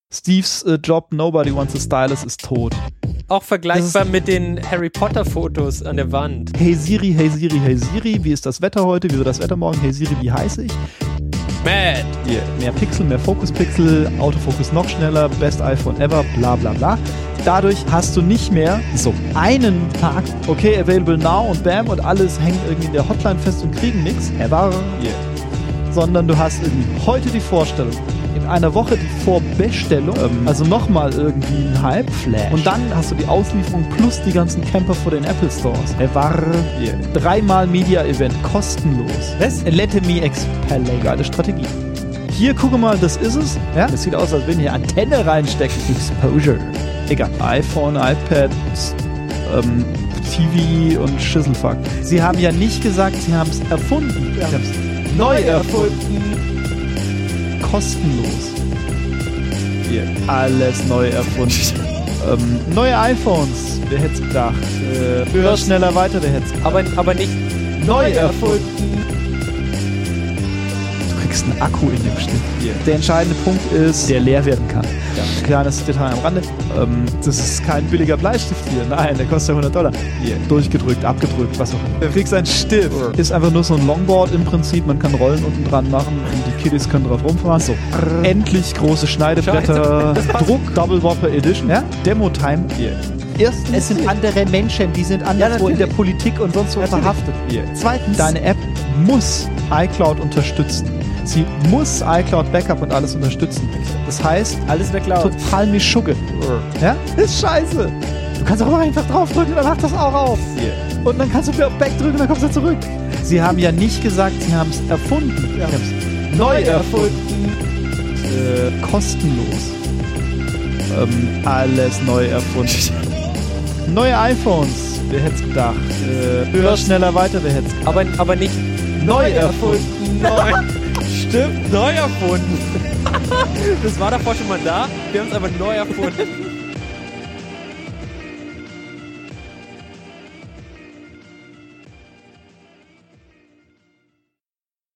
Steves Job, Nobody Wants a Stylist, ist tot. Auch vergleichbar mit den Harry Potter Fotos an der Wand. Hey Siri, hey Siri, hey Siri, wie ist das Wetter heute? Wie wird das Wetter morgen? Hey Siri, wie heiße ich? Mad. Yeah. Mehr Pixel, mehr Fokuspixel, Autofokus noch schneller, Best iPhone ever, bla bla bla. Dadurch hast du nicht mehr so einen Tag, okay, available now und bam und alles hängt irgendwie in der Hotline fest und kriegen nichts, ever. Yeah. Sondern du hast irgendwie heute die Vorstellung, in einer Woche die Vorbestellung, also nochmal irgendwie ein Hype, Flash. Und dann hast du die Auslieferung plus die ganzen Camper vor den Apple Stores. Yeah. 3-mal Media-Event, kostenlos. Was? Let me explain. Geile Strategie. Hier, gucke mal, das ist es. Ja? Das sieht aus, als wenn hier Antenne reinstecken. Exposure. Egal. iPhone, iPad, TV und Schisselfuck. Sie haben ja nicht gesagt, sie haben es erfunden. Sie haben es neu erfunden. Kostenlos. Hier, alles neu erfunden. Neue iPhones, wer hätte es gedacht? Höher, schneller, weiter, wer hätte es gedacht? Aber nicht neu erfunden. Du kriegst einen Akku in dem Schnitt. Hier. Der entscheidende Punkt ist, der leer werden kann. Ja. Kleines Detail am Rande. Das ist kein billiger Bleistift hier. Nein, der kostet ja $100. Hier. Durchgedrückt, abgedrückt, was auch immer. Du kriegst einen Stift. Ist einfach nur so ein Longboard im Prinzip. Man kann Rollen unten dran machen und die Kiddies können drauf rumfahren. So. Endlich große Schneidebretter. Druck, Double Whopper Edition. Ja? Demo-Time. Hier. Erstens, es sind andere Menschen, die sind anderswo in der Politik und sonst wo verhaftet. Yeah. Zweitens, deine App muss iCloud unterstützen. Sie muss iCloud Backup und alles unterstützen. Das heißt, alles wegladen. Total Mischugge. Ja? Ist scheiße. Du kannst auch einfach draufdrücken, dann macht das auch auf. Yeah. Und dann kannst du wieder auf Back drücken und dann kommst du zurück. Sie haben ja nicht gesagt, sie haben es erfunden. Sie haben es neu erfunden. Kostenlos. Alles neu erfunden. Neue iPhones, wer hätte es gedacht? Höher, schneller, weiter, wer hätte es gedacht? Aber nicht neu erfunden. Stimmt, neu erfunden. Das war davor schon mal da, wir haben es aber neu erfunden.